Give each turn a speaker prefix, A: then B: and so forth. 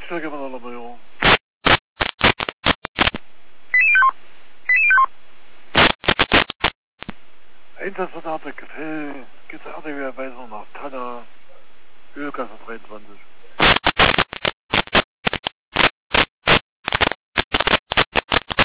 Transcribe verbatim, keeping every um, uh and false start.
A: Lautstärke von der Major. Einsatz von der Getähl, Getähl, nach Tanner, Ölgasse dreiundzwanzig.